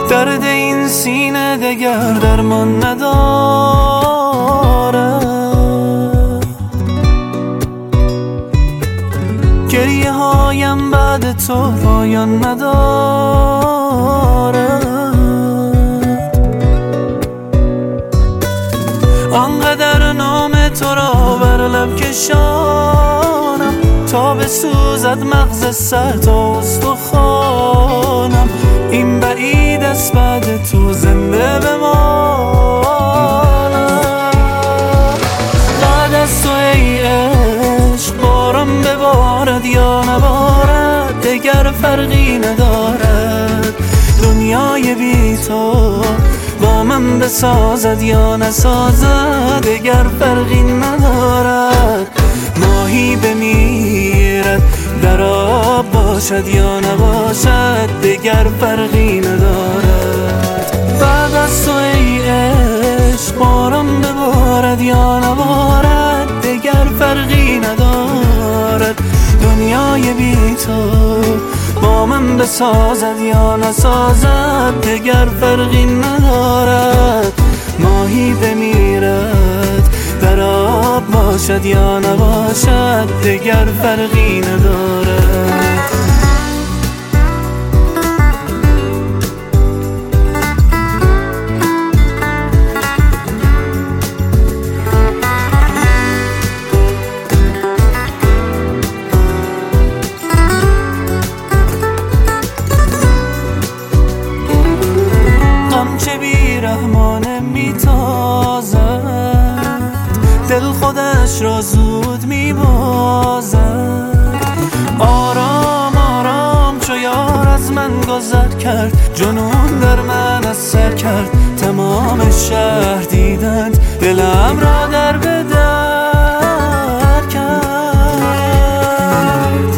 درد این سینه دگر درمان نداره، گریه هایم بعد تو پایان نداره. آنقدر نام تو را بر لب کشانم تا بسوزد مغز سر تا استخوانم. این بعید است بعد تو زنده بمانم. بعد از تو ای عشق باران ببارد یا نبارد دگر فرقی ندارد. دنیای بی تو با من بسازد یا نسازد دگر فرقی ندارد. ماهی بمیرد در آب باشد یا نباشد دگر فرقی ندارد. بعد از تو ای عشق باران ببارد یا نبارد دگر فرقی ندارد. دنیای بی تو با من بسازد یا نسازد دگر فرقی ندارد. ماهی بمیرد در آب باشد یا نباشد دگر فرقی ندارد. چه بیرحمانه میتازد دل خودش را زود میبازد. آرام آرام چو یار از من گذر کرد جنون در من اثر کرد. تمام شهر دیدند دلم را در به در کرد.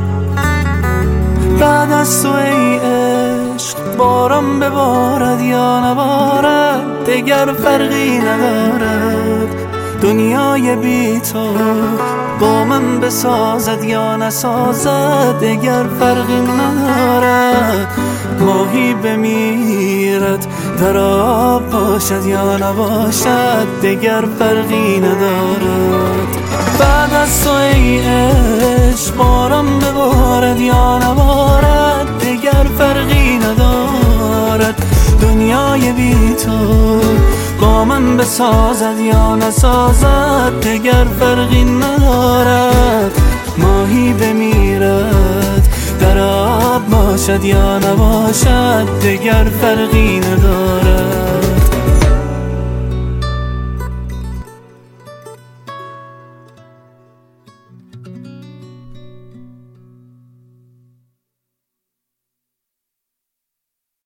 بعد از تو ای عشق باران ببارد یا نبارد دگر فرقی ندارد. دنیای بی تو با من بسازد یا نسازد دگر فرقی ندارد. ماهی بمیرد در آب باشد یا نباشد دگر فرقی ندارد. بعد از تو ای عشق باران ببارد یا نبارد دگر فرقی ندارد. دنیای بی تو با من بسازد یا نسازد دگر فرقی ندارد. ماهی بمیرد در آب باشد یا نباشد دگر فرقی ندارد.